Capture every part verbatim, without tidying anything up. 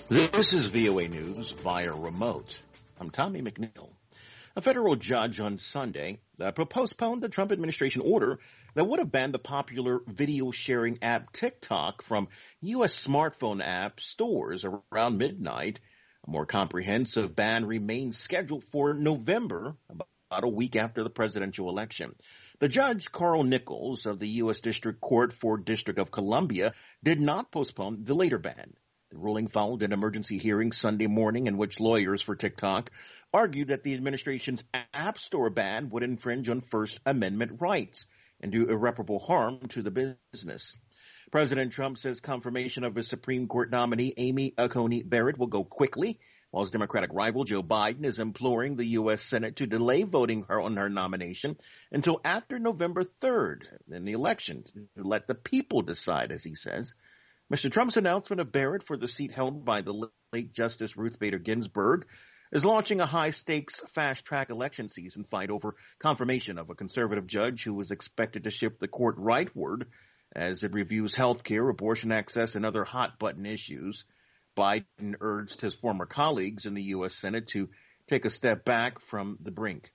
This is V O A News via remote. I'm Tommy McNeil. A federal judge on Sunday uh, postponed the Trump administration order that would have banned the popular video sharing app TikTok from U S smartphone app stores around midnight. A more comprehensive ban remains scheduled for November, about a week after the presidential election. The judge, Carl Nichols of the U S District Court for District of Columbia, did not postpone the later ban. The ruling followed an emergency hearing Sunday morning in which lawyers for TikTok argued that the administration's App Store ban would infringe on First Amendment rights and do irreparable harm to the business. President Trump says confirmation of his Supreme Court nominee, Amy Coney Barrett, will go quickly, while his Democratic rival, Joe Biden, is imploring the U S Senate to delay voting her on her nomination until after November third in the election to let the people decide, as he says. Mister Trump's announcement of Barrett for the seat held by the late Justice Ruth Bader Ginsburg is launching a high-stakes, fast-track election season fight over confirmation of a conservative judge who is expected to shift the court rightward as it reviews health care, abortion access, and other hot-button issues. Biden urged his former colleagues in the U S Senate to take a step back from the brink.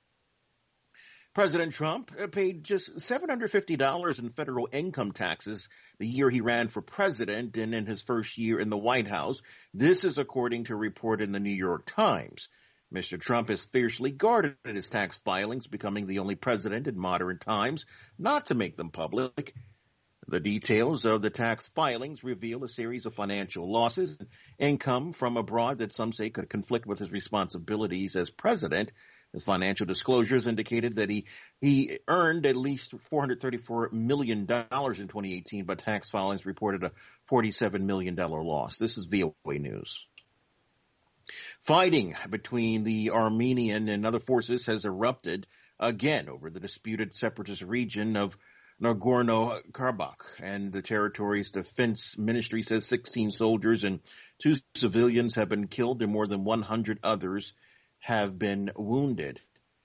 President Trump paid just seven hundred fifty dollars in federal income taxes the year he ran for president and in his first year in the White House. This is according to a report in the New York Times. Mister Trump has fiercely guarded his tax filings, becoming the only president in modern times not to make them public. The details of the tax filings reveal a series of financial losses and income from abroad that some say could conflict with his responsibilities as president. His financial disclosures indicated that he, he earned at least four hundred thirty-four million dollars in twenty eighteen, but tax filings reported a forty-seven million dollars loss. This is V O A News. Fighting between the Armenian and other forces has erupted again over the disputed separatist region of Nagorno-Karabakh, and the territory's defense ministry says sixteen soldiers and two civilians have been killed and more than one hundred others have been wounded.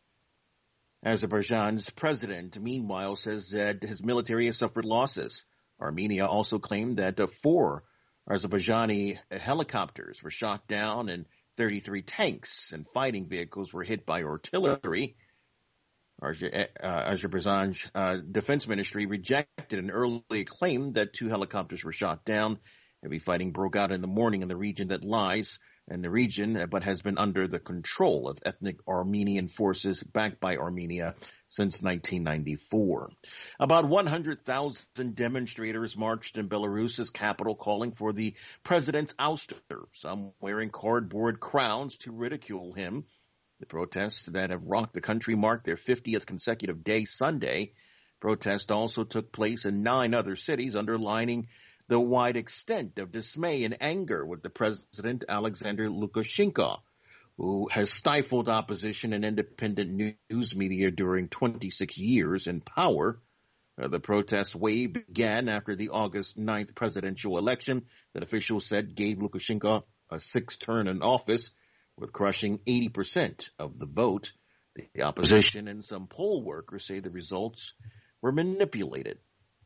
Azerbaijan's president, meanwhile, says that his military has suffered losses. Armenia also claimed that uh, four Azerbaijani helicopters were shot down and thirty-three tanks and fighting vehicles were hit by artillery. Uh, Azerbaijan's uh, defense ministry rejected an early claim that two helicopters were shot down. Heavy fighting broke out in the morning in the region that lies in the region, but has been under the control of ethnic Armenian forces backed by Armenia since nineteen ninety-four. About one hundred thousand demonstrators marched in Belarus's capital calling for the president's ouster, some wearing cardboard crowns to ridicule him. The protests that have rocked the country marked their fiftieth consecutive day Sunday. Protests also took place in nine other cities, underlining the wide extent of dismay and anger with the president, Alexander Lukashenko, who has stifled opposition and independent news media during twenty-six years in power. Uh, the protest wave began after the August ninth presidential election that officials said gave Lukashenko a sixth term in office, with crushing eighty percent of the vote. The opposition and some poll workers say the results were manipulated.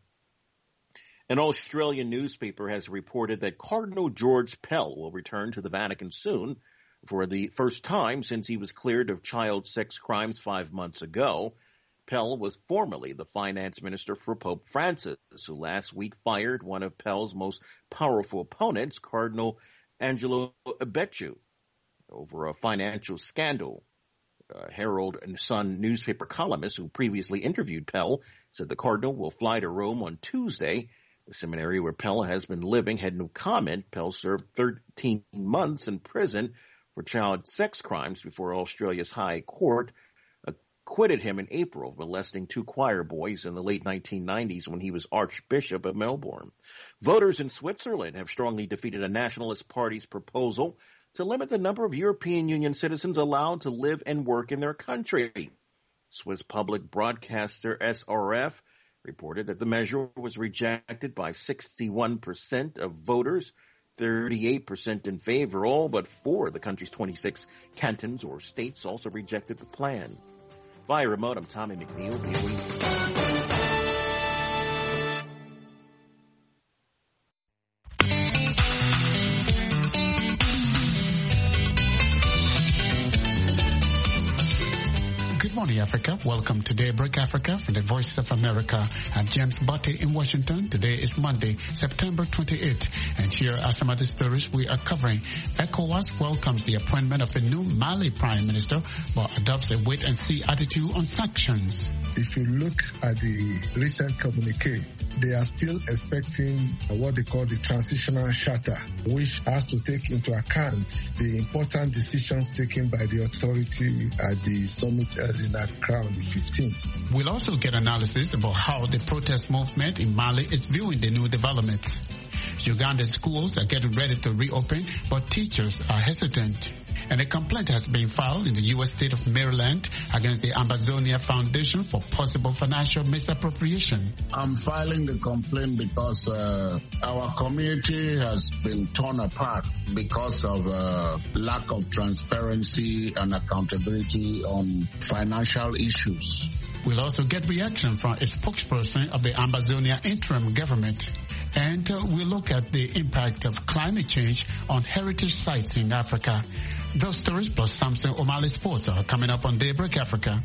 An Australian newspaper has reported that Cardinal George Pell will return to the Vatican soon for the first time since he was cleared of child sex crimes five months ago. Pell was formerly the finance minister for Pope Francis, who last week fired one of Pell's most powerful opponents, Cardinal Angelo Becciu, over a financial scandal. Uh, Herald and Sun newspaper columnist who previously interviewed Pell said the cardinal will fly to Rome on Tuesday. The seminary where Pell has been living had no comment. Pell served thirteen months in prison for child sex crimes before Australia's High Court acquitted him in April of molesting two choir boys in the late nineteen nineties when he was Archbishop of Melbourne. Voters in Switzerland have strongly defeated a nationalist party's proposal to limit the number of European Union citizens allowed to live and work in their country. Swiss public broadcaster S R F reported that the measure was rejected by sixty-one percent of voters, thirty-eight percent in favor. All but four of the country's twenty-six cantons or states also rejected the plan. Via remote, I'm Tommy McNeil. morning, Africa. Welcome to Daybreak Africa from the Voice of America. I'm James Botte in Washington. Today is Monday, September twenty-eighth. And here are some of the stories we are covering. ECOWAS welcomes the appointment of a new Mali Prime Minister, but adopts a wait-and-see attitude on sanctions. If you look at the recent communiqué, they are still expecting what they call the transitional charter, which has to take into account the important decisions taken by the authority at the summit held in Accra on the fifteenth. We'll also get analysis about how the protest movement in Mali is viewing the new developments. Ugandan schools are getting ready to reopen, but teachers are hesitant. And a complaint has been filed in the U S state of Maryland against the Ambazonia Foundation for possible financial misappropriation. I'm filing the complaint because uh, our community has been torn apart because of uh, lack of transparency and accountability on financial issues. We'll also get reaction from a spokesperson of the Ambazonia interim government. And uh, we'll look at the impact of climate change on heritage sites in Africa. Those stories plus Samson O'Malley Sports are coming up on Daybreak Africa.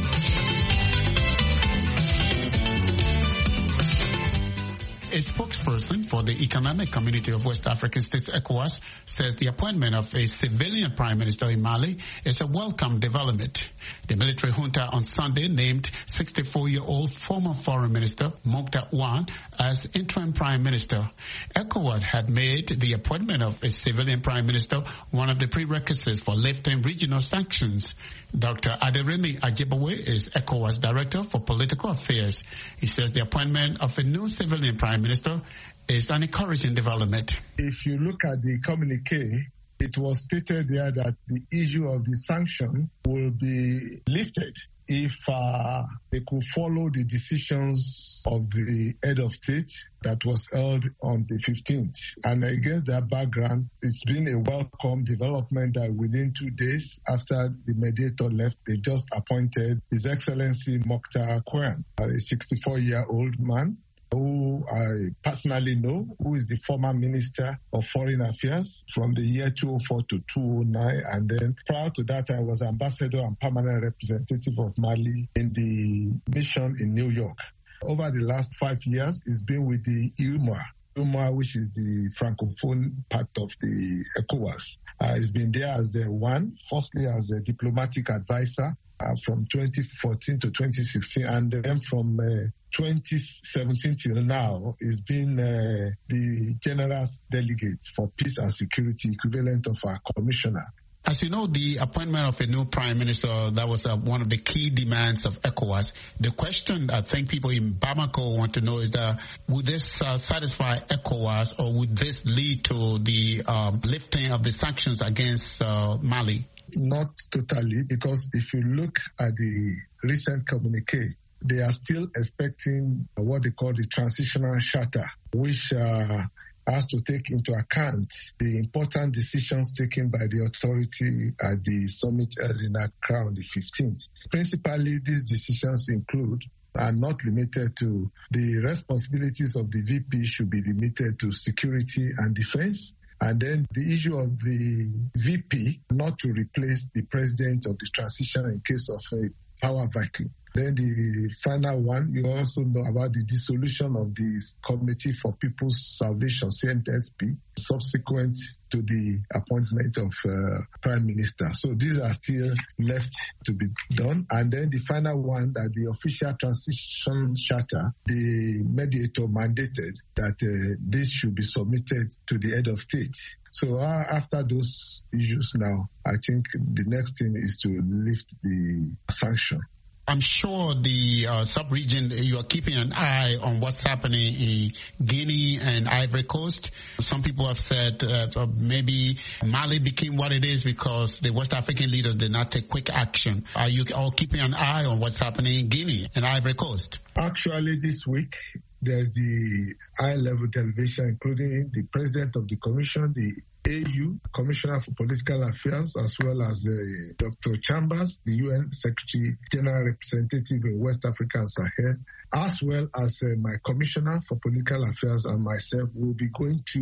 A spokesperson for the Economic Community of West African States, ECOWAS, says the appointment of a civilian prime minister in Mali is a welcome development. The military junta on Sunday named sixty-four-year-old former foreign minister Mokhtar Ouane as interim prime minister. ECOWAS had made the appointment of a civilian prime minister one of the prerequisites for lifting regional sanctions. Doctor Aderemi Ajibowe is ECOWAS Director for Political Affairs. He says the appointment of a new civilian prime minister is an encouraging development. If you look at the communiqué, it was stated there that the issue of the sanction will be lifted if uh, they could follow the decisions of the head of state that was held on the fifteenth. And against that background, it's been a welcome development that within two days after the mediator left, they just appointed His Excellency Mokhtar Ouane, a sixty-four-year-old man who I personally know, who is the former Minister of Foreign Affairs from the year two thousand four to two thousand nine. And then prior to that, I was Ambassador and Permanent Representative of Mali in the mission in New York. Over the last five years, it's been with the U M O A, U M O A, which is the Francophone part of the ECOWAS. Uh, it's been there as the one, firstly as a diplomatic advisor uh, from twenty fourteen to twenty sixteen, and then from uh, twenty seventeen till now, is been uh, the General Delegate for Peace and Security, equivalent of our Commissioner. As you know, the appointment of a new prime minister, that was uh, one of the key demands of ECOWAS. The question I think people in Bamako want to know is that would this uh, satisfy ECOWAS, or would this lead to the um, lifting of the sanctions against uh, Mali? Not totally, because if you look at the recent communiqué, they are still expecting what they call the transitional charter, which uh, has to take into account the important decisions taken by the authority at the summit held in Accra on the fifteenth. Principally, these decisions include are not limited to the responsibilities of the V P should be limited to security and defense. And then the issue of the V P not to replace the president of the transition in case of a power vacuum. Then the final one, you also know about the dissolution of the Committee for People's Salvation, C N S P, subsequent to the appointment of uh, Prime Minister. So these are still left to be done. And then the final one, that the official transition charter, the mediator mandated that uh, this should be submitted to the head of state. So uh, after those issues now, I think the next thing is to lift the sanction. I'm sure the uh, sub-region, you are keeping an eye on what's happening in Guinea and Ivory Coast. Some people have said that uh, maybe Mali became what it is because the West African leaders did not take quick action. Are you all keeping an eye on what's happening in Guinea and Ivory Coast? Actually, this week, there's the high-level delegation, including the president of the commission, the A U, Commissioner for Political Affairs, as well as uh, Doctor Chambers, the U N Secretary General Representative in West Africa and Sahel, as well as uh, my Commissioner for Political Affairs and myself will be going to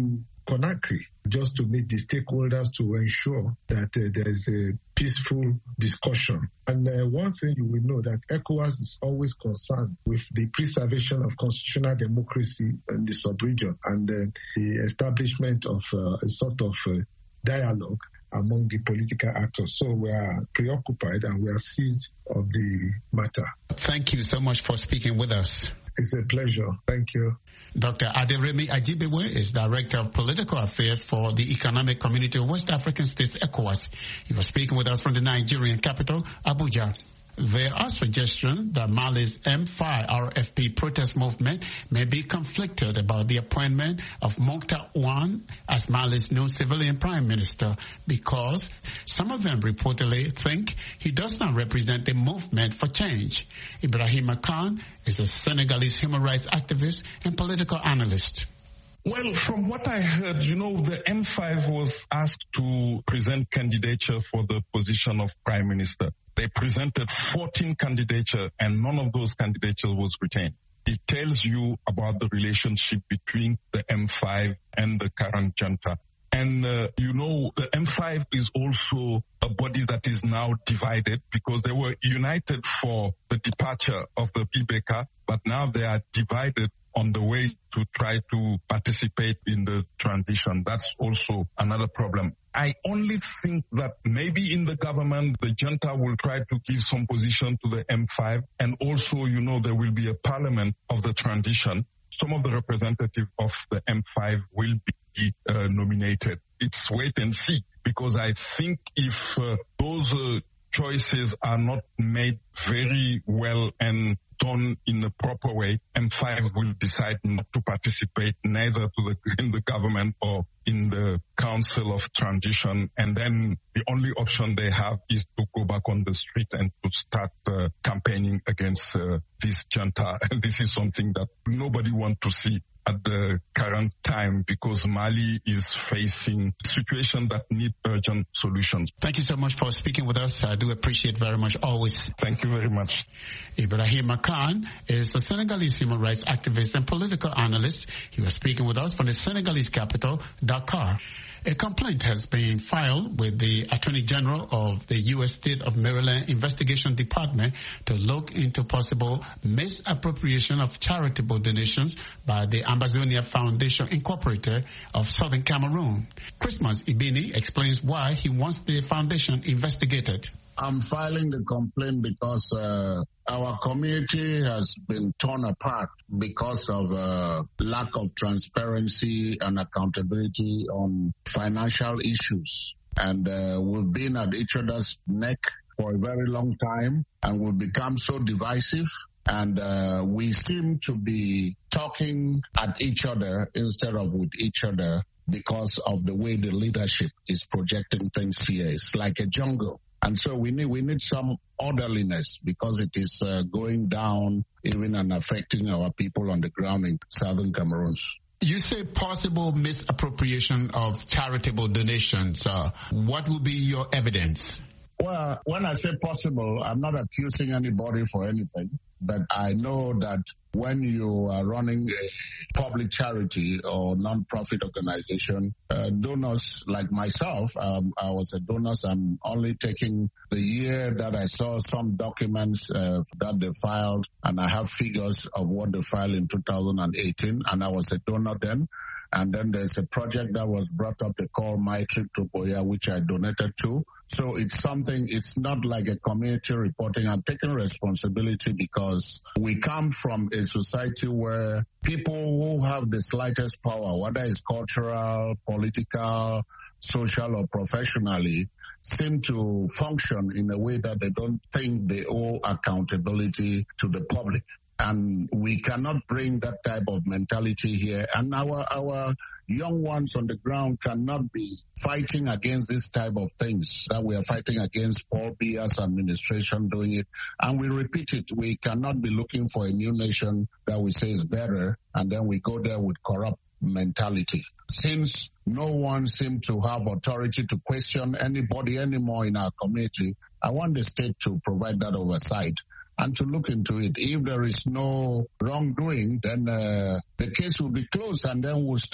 Conakry, just to meet the stakeholders to ensure that uh, there is a peaceful discussion. And uh, one thing you will know that ECOWAS is always concerned with the preservation of constitutional democracy in the sub-region and uh, the establishment of uh, a sort of uh, dialogue among the political actors. So we are preoccupied and we are seized of the matter. Thank you so much for speaking with us. It's a pleasure. Thank you. Doctor Aderemi Ajibewe is Director of Political Affairs for the Economic Community of West African States, ECOWAS. He was speaking with us from the Nigerian capital, Abuja. There are suggestions that Mali's M five R F P protest movement may be conflicted about the appointment of Mokhtar Ouane as Mali's new civilian prime minister because some of them reportedly think he does not represent the movement for change. Ibrahima Khan is a Senegalese human rights activist and political analyst. Well, from what I heard, you know, the M five was asked to present candidature for the position of prime minister. They presented fourteen candidatures and none of those candidatures was retained. It tells you about the relationship between the M five and the current junta. And, uh, you know, the M five is also a body that is now divided because they were united for the departure of the P B K, but now they are divided on the way to try to participate in the transition. That's also another problem. I only think that maybe in the government, the junta will try to give some position to the M five. And also, you know, there will be a parliament of the transition. Some of the representatives of the M five will be uh, nominated. It's wait and see, because I think if uh, those uh, choices are not made very well and done in a proper way, M five will decide not to participate neither to the, in the government or in the Council of Transition. And then the only option they have is to go back on the street and to start uh, campaigning against uh, this junta. And this is something that nobody wants to see at the current time, because Mali is facing a situation that needs urgent solutions. Thank you so much for speaking with us. I do appreciate very much always. Thank you very much. Ibrahim Khan is a Senegalese human rights activist and political analyst. He was speaking with us from the Senegalese capital, Dakar. A complaint has been filed with the Attorney General of the U S State of Maryland Investigation Department to look into possible misappropriation of charitable donations by the Ambazonia Foundation Incorporated of Southern Cameroon. Christmas Ibini explains why he wants the foundation investigated. I'm filing the complaint because uh, our community has been torn apart because of uh, lack of transparency and accountability on financial issues. And uh, we've been at each other's neck for a very long time, and we've become so divisive. And uh, we seem to be talking at each other instead of with each other because of the way the leadership is projecting things here. It's like a jungle. And so we need we need some orderliness because it is uh, going down even and affecting our people on the ground in Southern Cameroon. You say possible misappropriation of charitable donations. Uh, what will be your evidence? Well, when I say possible, I'm not accusing anybody for anything, but I know that when you are running a public charity or non-profit organization, uh, donors like myself, um, I was a donor, so I'm only taking the year that I saw some documents uh, that they filed, and I have figures of what they filed in two thousand eighteen, and I was a donor then. And then there's a project that was brought up, they call My Trip to Boya, which I donated to. So it's something, it's not like a community reporting. I'm taking responsibility because we come from a society where people who have the slightest power, whether it's cultural, political, social, or professionally, seem to function in a way that they don't think they owe accountability to the public. And we cannot bring that type of mentality here. And our our young ones on the ground cannot be fighting against this type of things that we are fighting against. Paul Biya's administration doing it. And we repeat it. We cannot be looking for a new nation that we say is better, and then we go there with corrupt mentality. Since no one seems to have authority to question anybody anymore in our community, I want the state to provide that oversight and to look into it. If there is no wrongdoing, then uh, the case will be closed and then we'll stop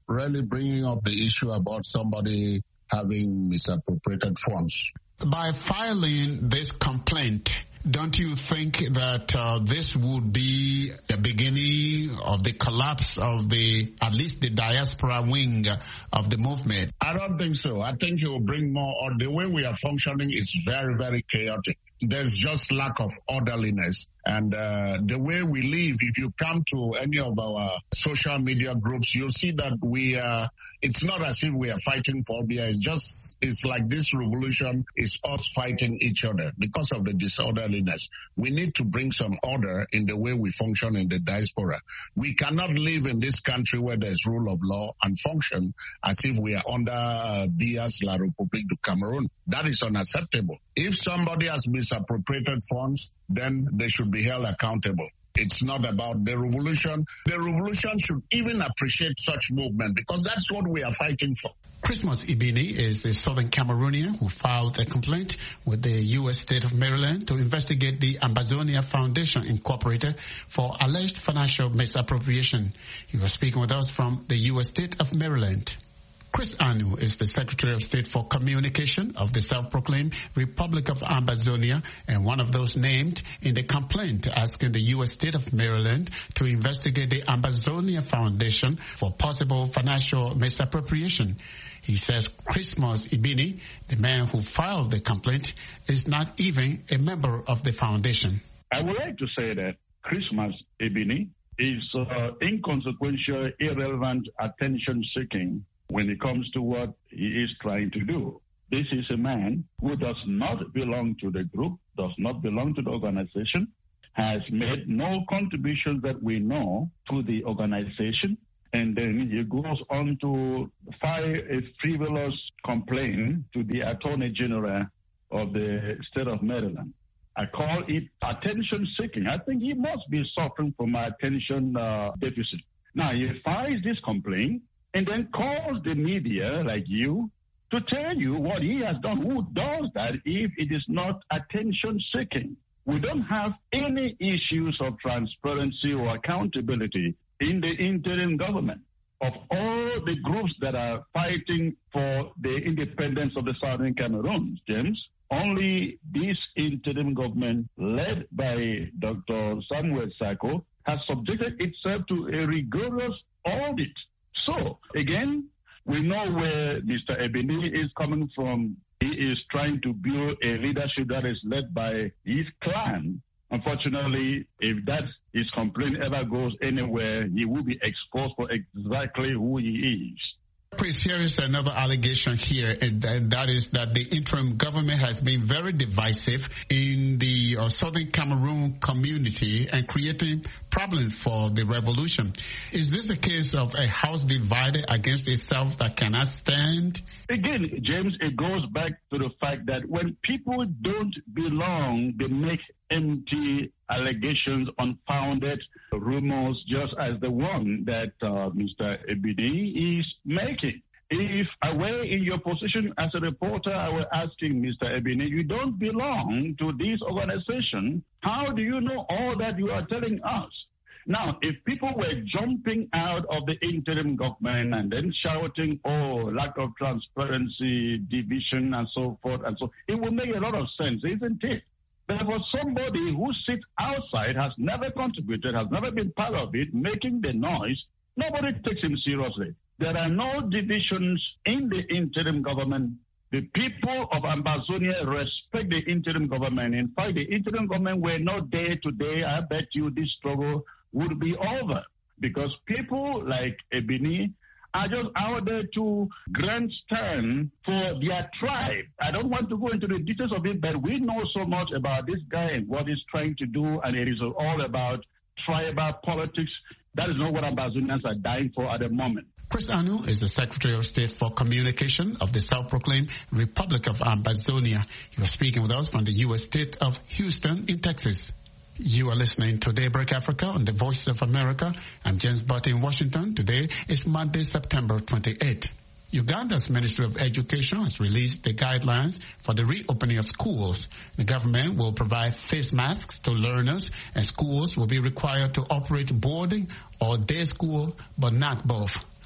really bringing up the issue about somebody having misappropriated funds. By filing this complaint, don't you think that uh, this would be the beginning of the collapse of the, at least the diaspora wing of the movement? I don't think so. I think it will bring more, or the way we are functioning is very, very chaotic. There's just lack of orderliness. And uh, the way we live, if you come to any of our social media groups, you'll see that we uh, it's not as if we are fighting phobia. It's just, it's like this revolution is us fighting each other because of the disorderliness. We need to bring some order in the way we function in the diaspora. We cannot live in this country where there's rule of law and function as if we are under uh, Diaz La République du Cameroon. That is unacceptable. If somebody has misappropriated funds, then they should be held accountable. It's not about the revolution. The revolution should even appreciate such movement because that's what we are fighting for. Christmas Ibini is a Southern Cameroonian who filed a complaint with the U S state of Maryland to investigate the Ambazonia Foundation Incorporated for alleged financial misappropriation. He was speaking with us from the U S state of Maryland. Chris Anu is the Secretary of State for Communication of the self-proclaimed Republic of Ambazonia and one of those named in the complaint asking the U S state of Maryland to investigate the Ambazonia Foundation for possible financial misappropriation. He says Christmas Ibini, the man who filed the complaint, is not even a member of the foundation. I would like to say that Christmas Ibini is uh, inconsequential, irrelevant, attention-seeking when it comes to what he is trying to do. This is a man who does not belong to the group, does not belong to the organization, has made no contributions that we know to the organization, and then he goes on to file a frivolous complaint to the Attorney General of the state of Maryland. I call it attention-seeking. I think he must be suffering from attention uh, deficit. Now, he files this complaint and then calls the media like you to tell you what he has done. Who does that if it is not attention-seeking? We don't have any issues of transparency or accountability in the interim government. Of all the groups that are fighting for the independence of the Southern Cameroon, James, only this interim government led by Doctor Samuel Sarko has subjected itself to a rigorous audit. So, again, we know where Mister Ibini is coming from. He is trying to build a leadership that is led by his clan. Unfortunately, if that his complaint ever goes anywhere, he will be exposed for exactly who he is. Chris, here is another allegation here, and that is that the interim government has been very divisive in the uh, Southern Cameroon community and creating problems for the revolution. Is this the case of a house divided against itself that cannot stand? Again, James, it goes back to the fact that when people don't belong, they make empty allegations, unfounded rumors, just as the one that uh, Mister Ibini is making. If I were in your position as a reporter, I were asking Mister Ibini, you don't belong to this organization. How do you know all that you are telling us? Now, if people were jumping out of the interim government and then shouting, oh, lack of transparency, division, and so forth, and so, it would make a lot of sense, isn't it? But for somebody who sits outside, has never contributed, has never been part of it, making the noise, nobody takes him seriously. There are no divisions in the interim government. The people of Ambazonia respect the interim government. In fact, the interim government were not there today. I bet you this struggle would be over because people like Ibini are just out there to grandstand for their tribe. I don't want to go into the details of it, but we know so much about this guy and what he's trying to do, and it is all about tribal politics. That is not what Ambazonians are dying for at the moment. Chris Anu is the Secretary of State for Communication of the self-proclaimed Republic of Ambazonia. He was speaking with us from the U S state of Houston in Texas. You are listening to Daybreak Africa on the Voice of America. I'm James Butt in Washington. Today is Monday, September twenty-eighth. Uganda's Ministry of Education has released the guidelines for the reopening of schools. The government will provide face masks to learners, and schools will be required to operate boarding or day school, but not both.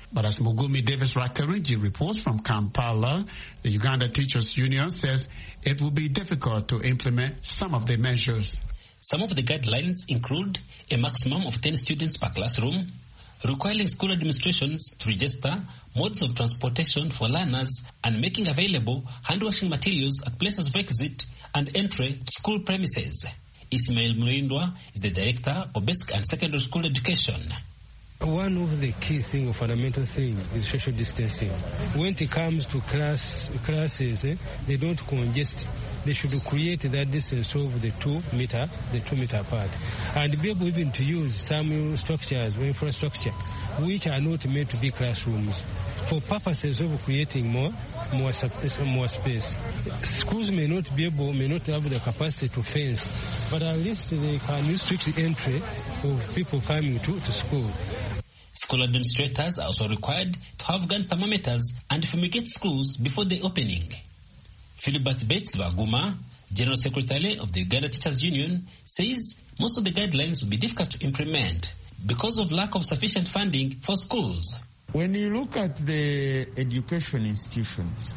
But as Mugumi Davis Rakarinji reports from Kampala, the Uganda Teachers Union says it will be difficult to implement some of the measures. Some of the guidelines include a maximum of ten students per classroom, requiring school administrations to register modes of transportation for learners, and making available hand-washing materials at places of exit and entry to school premises. Ismail Murindwa is the director of basic and secondary school education. One of the key things, fundamental thing, is social distancing. When it comes to class classes, eh, they don't congest. They should create that distance of the two meter, the two meter apart, and be able even to use some structures or infrastructure which are not meant to be classrooms for purposes of creating more, more, more space. Schools may not be able, may not have the capacity to fence, but at least they can restrict the entry of people coming to, to school. School administrators are also required to have gun thermometers and fumigate schools before the opening. Philibert Bates Baguma, General Secretary of the Uganda Teachers Union, says most of the guidelines will be difficult to implement because of lack of sufficient funding for schools. When you look at the education institutions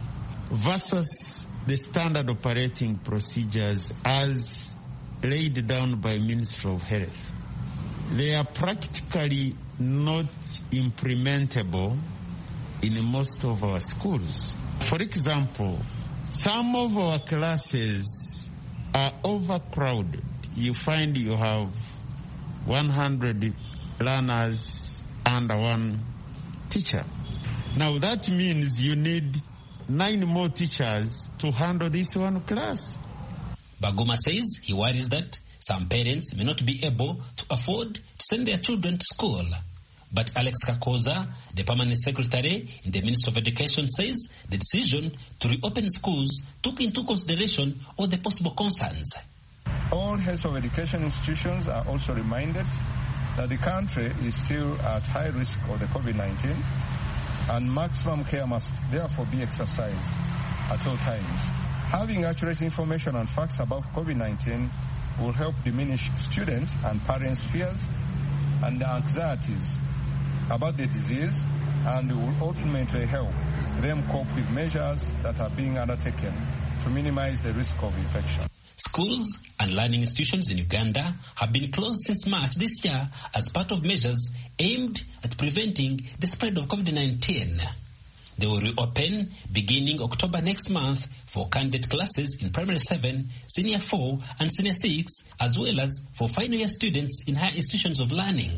versus the standard operating procedures as laid down by Ministry of Health, they are practically not implementable in most of our schools. For example, some of our classes are overcrowded. You find you have one hundred learners under one teacher. Now that means you need nine more teachers to handle this one class. Baguma says he worries that some parents may not be able to afford to send their children to school. But Alex Kakoza, the permanent secretary in the Ministry of Education, says the decision to reopen schools took into consideration all the possible concerns. All heads of education institutions are also reminded that the country is still at high risk of the COVID nineteen, and maximum care must therefore be exercised at all times. Having accurate information and facts about COVID nineteen will help diminish students' and parents' fears and anxieties about the disease, and will ultimately help them cope with measures that are being undertaken to minimize the risk of infection. Schools and learning institutions in Uganda have been closed since March this year as part of measures aimed at preventing the spread of COVID nineteen. They will reopen beginning October next month for candidate classes in primary seven, senior four, and senior six, as well as for final year students in higher institutions of learning.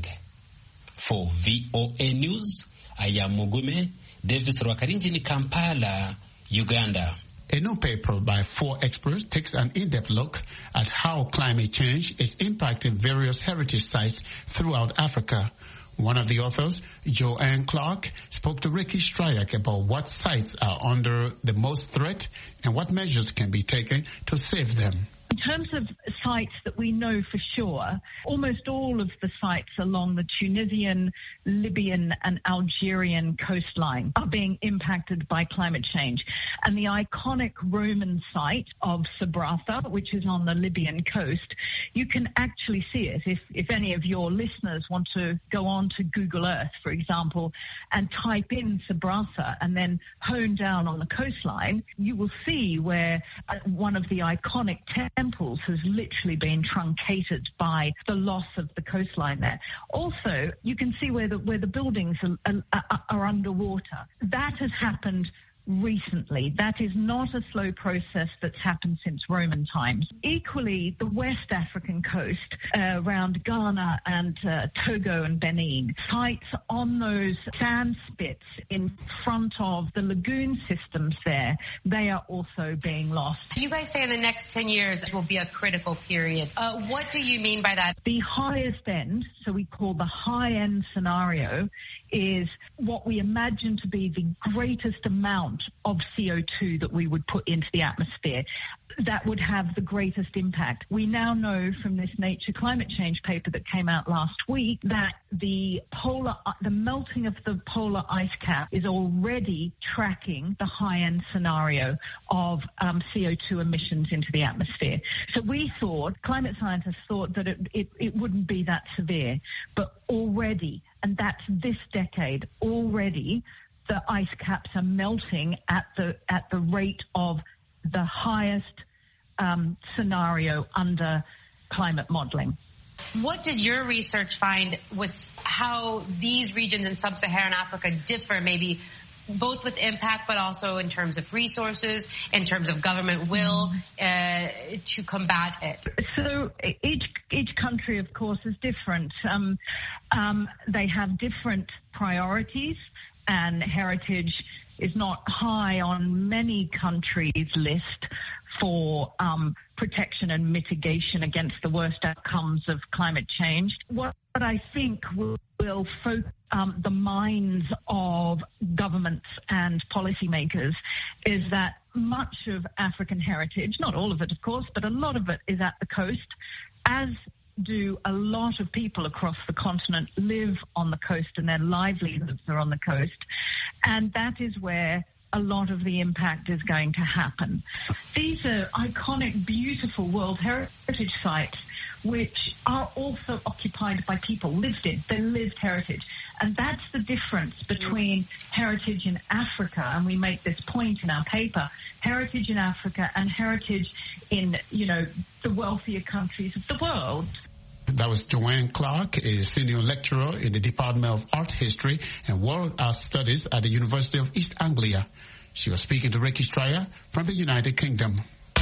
For V O A News, I am Mugume Davis Rwakarinji in Kampala, Uganda. A new paper by four experts takes an in-depth look at how climate change is impacting various heritage sites throughout Africa. One of the authors, Joanne Clark, spoke to Ricky Stryak about what sites are under the most threat and what measures can be taken to save them. In terms of sites that we know for sure, almost all of the sites along the Tunisian, Libyan and Algerian coastline are being impacted by climate change. And the iconic Roman site of Sabratha, which is on the Libyan coast, you can actually see it. If, if any of your listeners want to go on to Google Earth, for example, and type in Sabratha and then hone down on the coastline, you will see where one of the iconic temples has literally been truncated by the loss of the coastline there. Also, you can see where the, where the buildings are, are, are underwater. That has happened recently. That is not a slow process that's happened since Roman times. Equally, the West African coast uh, around Ghana and uh, Togo and Benin, sites on those sand spits in front of the lagoon systems there, they are also being lost. You guys say in the next ten years will be a critical period. Uh, what do you mean by that? The highest end, so we call the high-end scenario, is what we imagine to be the greatest amount amount of C O two that we would put into the atmosphere that would have the greatest impact. We now know from this Nature climate change paper that came out last week that the polar, the melting of the polar ice cap is already tracking the high-end scenario of um, C O two emissions into the atmosphere. So we thought, climate scientists thought that it, it, it wouldn't be that severe, but already, and that's this decade, already the ice caps are melting at the at the rate of the highest um, scenario under climate modeling. What did your research find was how these regions in sub-Saharan Africa differ, maybe both with impact but also in terms of resources, in terms of government will uh, to combat it? So each each country, of course, is different. Um, um, they have different priorities, and heritage is not high on many countries' list for um, protection and mitigation against the worst outcomes of climate change. What, what I think will, will focus um, the minds of governments and policymakers is that much of African heritage, not all of it, of course, but a lot of it is at the coast, as do a lot of people across the continent live on the coast and their livelihoods are on the coast. And that is where a lot of the impact is going to happen. These are iconic, beautiful World Heritage Sites which are also occupied by people, lived in. They're lived heritage. And that's the difference between heritage in Africa, and we make this point in our paper, heritage in Africa and heritage in, you know, the wealthier countries of the world. That was Joanne Clark, a senior lecturer in the Department of Art History and World Art Studies at the University of East Anglia. She was speaking to Ricky Stryer from the United Kingdom.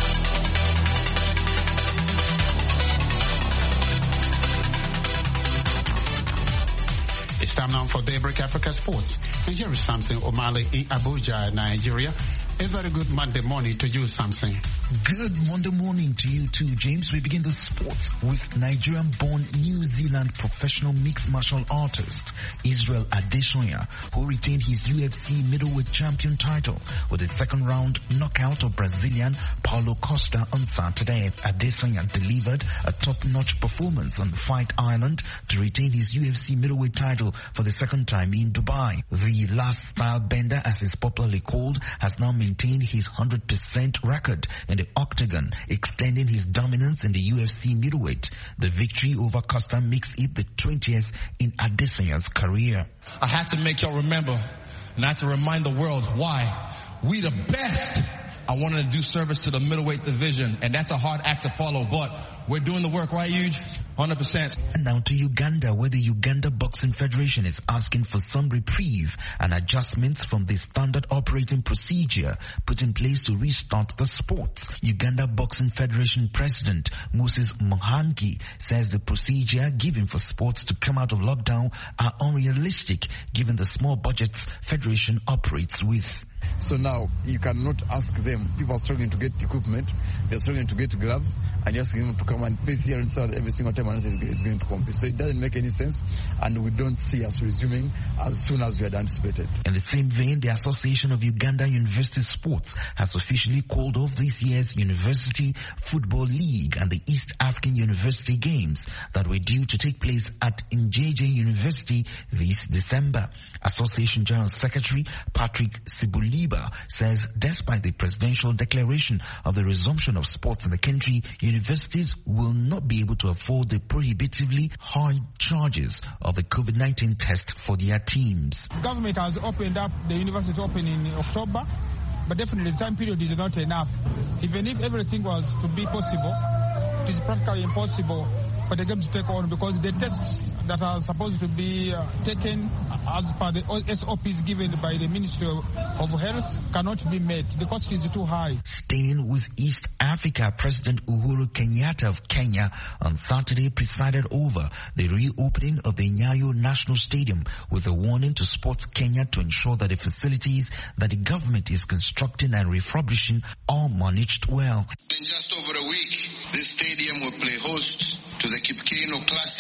It's time now for Daybreak Africa Sports. And here is Samson Omale in Abuja, Nigeria. A very good Monday morning to you, Samson. Good Monday morning to you too, James. We begin the sports with Nigerian-born New Zealand professional mixed martial artist Israel Adesanya, who retained his U F C middleweight champion title with a second round knockout of Brazilian Paulo Costa on Saturday. Adesanya delivered a top-notch performance on the Fight Island to retain his U F C middleweight title for the second time in Dubai. The last style bender, as is popularly called, has now maintained his one hundred percent record in the octagon, extending his dominance in the U F C middleweight. The victory over Costa makes it the twentieth in Adesanya's career. I had to make y'all remember, and I had to remind the world why we the best. I wanted to do service to the middleweight division, and that's a hard act to follow, but we're doing the work, right, Huge? one hundred percent. And now to Uganda, where the Uganda Boxing Federation is asking for some reprieve and adjustments from the standard operating procedure put in place to restart the sport. Uganda Boxing Federation President Moses Mohangi says the procedure given for sports to come out of lockdown are unrealistic given the small budgets Federation operates with. So now you cannot ask them. People are struggling to get equipment. They're struggling to get gloves, and you're asking them to come and pay here and there every single time and it's going to compete. So it doesn't make any sense, and we don't see us resuming as soon as we had anticipated. In the same vein, the Association of Uganda University Sports has officially called off this year's University Football League and the East African University Games that were due to take place at Njj University this December. Association General Secretary Patrick Sibuli says despite the presidential declaration of the resumption of sports in the country, universities will not be able to afford the prohibitively high charges of the COVID nineteen test for their teams. Government has opened up the university open in October, but definitely the time period is not enough. Even if everything was to be possible, it is practically impossible for the games to take on because the tests that are supposed to be uh, taken as per the S O Ps given by the Ministry of Health cannot be met. The cost is too high. Staying with East Africa, President Uhuru Kenyatta of Kenya on Saturday presided over the reopening of the Nyayo National Stadium with a warning to Sports Kenya to ensure that the facilities that the government is constructing and refurbishing are managed well. In just over a week, this stadium will play host to the Kipkeino Classic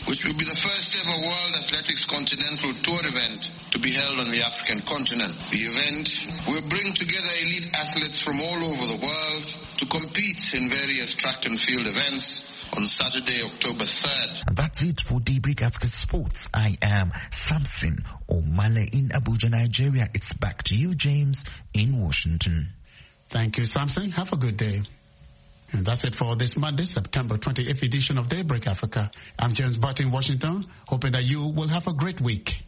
which will be the first ever World Athletics Continental Tour event to be held on the African continent. The event will bring together elite athletes from all over the world to compete in various track and field events on Saturday, October third. And that's it for Daybreak Africa Sports. I am Samson Omale in Abuja, Nigeria. It's back to you, James, in Washington. Thank you, Samson. Have a good day. And that's it for this Monday, September twenty-eighth edition of Daybreak Africa. I'm James Barton in Washington, hoping that you will have a great week.